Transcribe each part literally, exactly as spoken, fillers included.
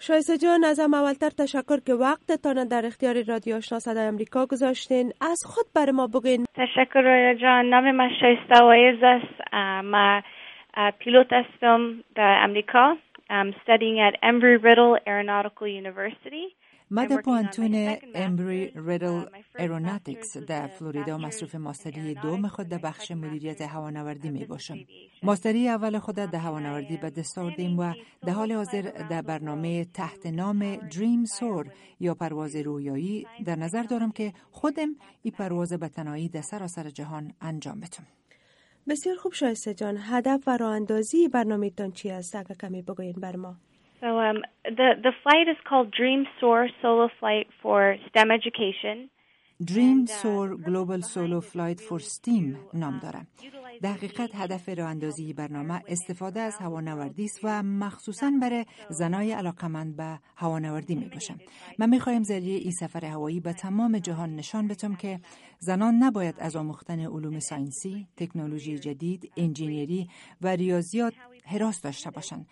شایسته جان، ازم اولتر تشکر که وقتتان در اختیار رادیو آشنا صدای امریکا گذاشتین. از خود بر ما بگین. تشکر رویا جان. نام من شایسته وایز است. من پیلوت هستم در امریکا. I'm studying at Embry-Riddle Aeronautical University. من در پوانتون امبری ریدل ایروناتیکس در فلوریدا مصروف ماستری دوم خود در بخش مدیریت هوانوردی می باشم. ماستری اول خود در هوانوردی به دست آوردیم و در حال حاضر در برنامه تحت نام دریم سور یا پرواز رویایی در نظر دارم که خودم این پرواز به تنهایی در سراسر جهان انجام بدم. بسیار خوب شایسته جان، هدف و راه اندازی برنامه‌تان چی است؟ اگه کمی بگوین بر ما. So um, the the flight is called Dream Soar Solo Flight for STEM Education. Dream Soar Global Solo Flight for STEAM نام دارد. در حقیقت هدف راه اندازی برنامه استفاده از هوانوردی است و مخصوصاً برای زنای علاقمند به هوانوردی می باشم. من می خواهم ذریعه این سفر هوایی به تمام جهان نشان بدم که زنان نباید از آموختن علوم ساینسی، تکنولوژی جدید، انجینیری و ریاضیات هراس داشته باشند.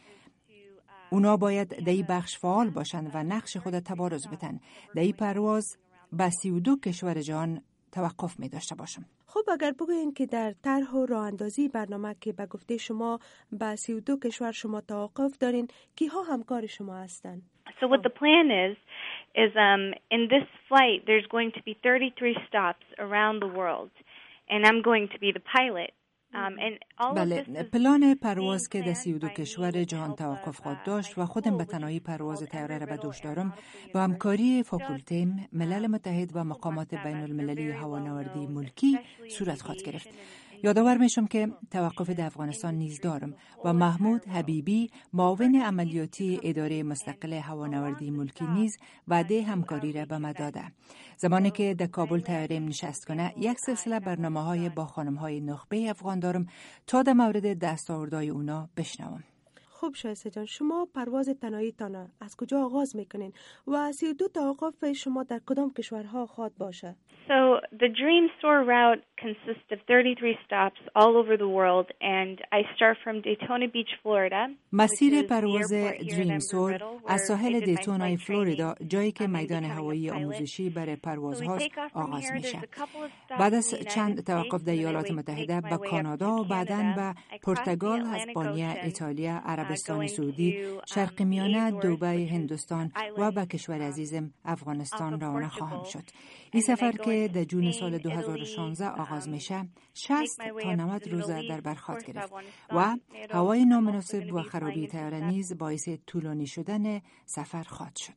اونا باید در این بخش فعال باشند و نقش خود تبارز بدن. در این پرواز به سی و دو کشور جهان توقف می داشته باشم. خب اگر بگوین که در طرح و راه اندازی برنامه که به گفته شما به سی و دو کشور شما توقف دارین، کیها همکار شما هستند؟ So what the plan is is um in this flight there's going to be thirty-three stops around the world and I'm going to be the pilot. بله، پلان پرواز که در سی و دو کشور جهان توقف خواهد داشت و خودم به تنهایی پرواز طیاره را به دوش دارم، با همکاری فاکولتیم، ملل متحد و مقامات بین المللی هوانوردی ملکی صورت خواهد گرفت. یادآور میشم که توقف در افغانستان نیز دارم و محمود حبیبی معاون عملیاتی اداره مستقل هوانوردی ملکی نیز وعده همکاری را به من داده. زمانی که در کابل طیاره‌ام نشست کنه، یک سلسله برنامه‌های با خانم‌های نخبه افغان دارم تا در مورد دستاوردهای اونا بشنوم. خوب شایسته جان، شما پرواز تنهایی‌تان از کجا آغاز میکنین و سی و دو توقف شما در کدام کشورها خواهد باشه؟ So the Dream Soar route consists of thirty-three stops all over the world and I start from Daytona Beach, Florida. مسیر پرواز دریم سور از ساحل دیتونای فلوریدا، جایی که میدان هوایی آموزشی برای پروازهاست، آغاز میشه. بعد از چند توقف در ایالات متحده به کانادا و بعداً به پرتغال، اسپانیا، ایتالیا، عربستان سعودی، شرق میانه، دبی، هندوستان و به کشور عزیزم افغانستان روانه خواهم شد. این سفر که در جون سال دو هزار و شانزده آغاز میشه، شصت تا نود روز در بر خواهد گرفت و هوای نامناسب و خرابی طیاره نیز باعث طولانی شدن سفر خواهد شد.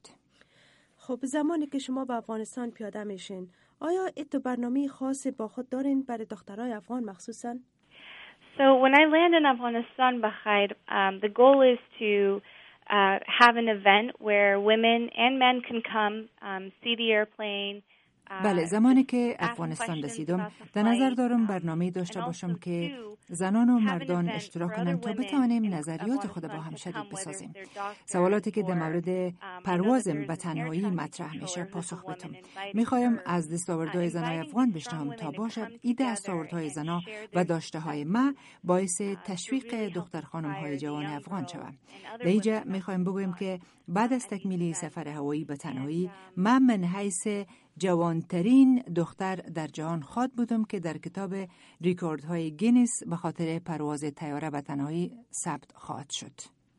خب زمانی که شما به افغانستان پیاده میشین، آیا ات برنامه خاصی با خود دارین برای دخترای افغان مخصوصاً؟ So when I land in Afghanistan, Bakhair, um, the goal is to uh, have an event where women and men can come um, see the airplane. بله، زمانی که افغانستان رسیدم در نظر دارم برنامه داشته باشم که زنان و مردان اشتراک کنند تا بتوانیم نظریات خود با هم شریک بسازیم. سوالاتی که در مورد پروازم به تنهایی مطرح میشه پاسخ بدم. میخوایم از دستاوردهای زنای افغان بشنوم تا باشد این دستاوردهای زنا و داشته های ما باعث تشویق دختر خانم های جوان افغان شود. در اینجا میخوایم بگویم که بعد از تکمیل سفر هوایی به تنهایی من من حیث جوانترین دختر در جهان خواد بودم که در کتاب ریکوردهای گینیس به خاطر پرواز طیاره به تنهایی ثبت خواهد شد.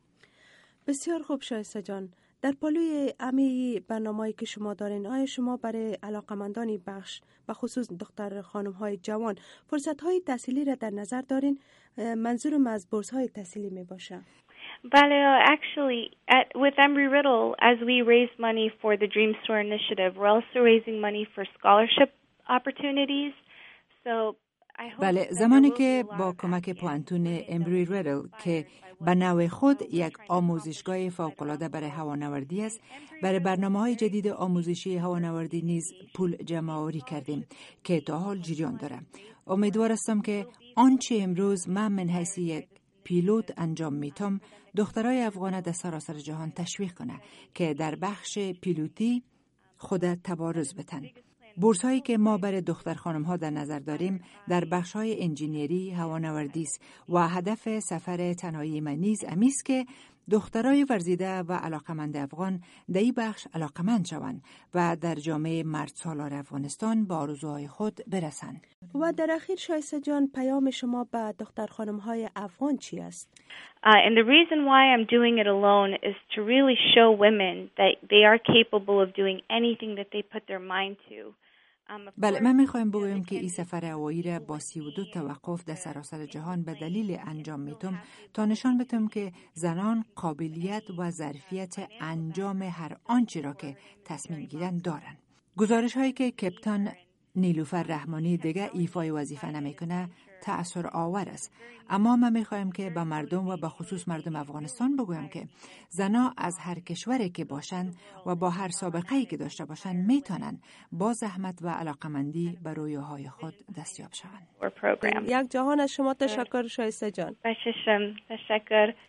بسیار خوب شایسته جان، در پالوی امی برنامه‌ای که شما دارین، آیا شما برای علاقمندانی بخش به خصوص دختر خانم‌های جوان فرصت‌های تحصیلی را در نظر دارین؟ منظورم از بورس‌های تحصیلی می باشه. But uh, actually, at, with Embry-Riddle, as we raise money for the Dream Soar initiative, we're also raising money for scholarship opportunities. So I hope بله، زمانی که با کمک پوانتون امبری ریدل که به نوع خود یک آموزشگاه فوق‌العاده برای هوانوردی است، برای برنامه‌های جدید آموزشی هوانوردی نیز پول جمع‌آوری کردیم که تا حال جریان دارد. امیدوار هستم که آنچه امروز من من حیث یک پیلوت انجام میتم دخترای افغان در سراسر جهان تشویق کنه که در بخش پیلوتی خود تبارز بدن. بورس هایی که ما برای دختر خانم ها در نظر داریم در بخش های انجینیری، هوانوردی است و هدف سفر تنهایی من نیز امیست که دخترای ورزیده و علاقمند افغان در این بخش علاقمند شوند و در جامعه مرد سالار افغانستان با آرزوهای خود برسند. و در اخیر شایسته جان پیام شما به دختر خانم های افغان چی است؟ Uh, and the reason why I'm doing it alone is to really show women that they are capable of doing anything that they put their mind to. بله، من میخوایم بگویم که این سفر هوایی را با سی و دو توقف در سراسر جهان به دلیل انجام میتم تا نشان بدم که زنان قابلیت و ظرفیت انجام هر آنچه را که تصمیم گیرند دارند. گزارش هایی که کپتان نیلوفر رحمانی دیگه ایفای وظیفه نمیکنه تأثیر آور است، اما من میخوایم که به مردم و به خصوص مردم افغانستان بگویم که زنها از هر کشوری که باشند و با هر سابقه‌ای که داشته باشند میتونن با زحمت و علاقمندی به رویاهای خود دستیاب شوند. یک جهان از شما تشکر شایسته جان. بششم تشکر.